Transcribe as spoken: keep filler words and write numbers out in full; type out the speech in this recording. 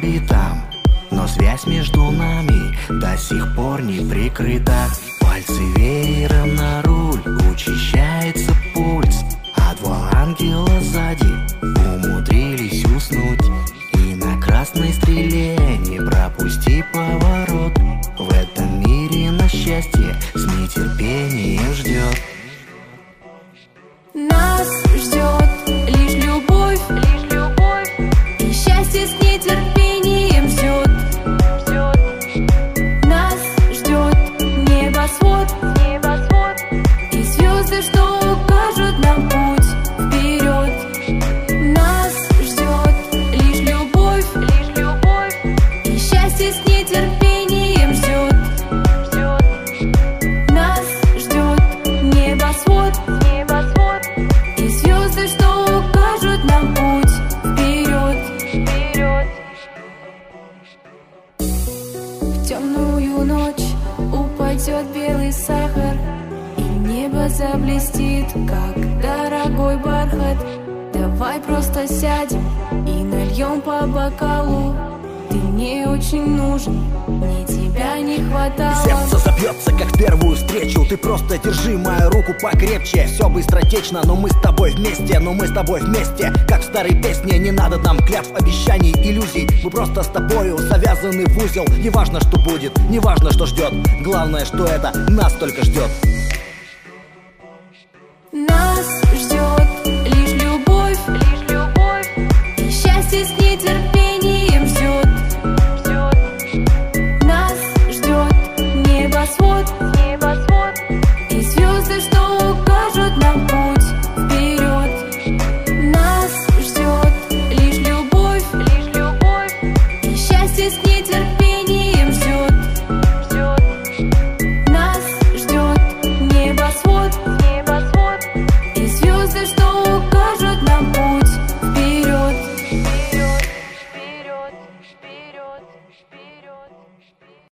цветам, но связь между нами до сих пор не прикрыта. Пальцы веером на руль, учащается пульс, а два ангела сзади умудрились уснуть. И на красной стреле не пропусти поворот. В этом мире на счастье с нетерпением ждет. Нас ждет лишь любовь, лишь любовь, и счастье с нетерпением ждет. Нас ждет небосвод, небосвод, и звезды, что укажут нам путь вперед. Нас ждет лишь любовь, лишь любовь, и счастье с нетерпением ждет. Нас ждет небосвод, небосвод, и звезды, что укажут нам путь вперед, вперед. В темную ночь упадет белый сахар, и небо заблестит, как дорогой бархат. Давай просто сядем и нальем по бокалу. Ты мне очень нужен, мне тебя не хватало. Сердце забьется, как в первую встречу. Ты просто держи мою руку покрепче. Все быстротечно, но мы с тобой вместе. Но мы с тобой вместе, как в старой песне. Не надо нам клятв, обещаний, иллюзий. Мы просто с тобою завязаны в узел. Неважно, что будет, неважно, что ждет. Главное, что это нас только ждет.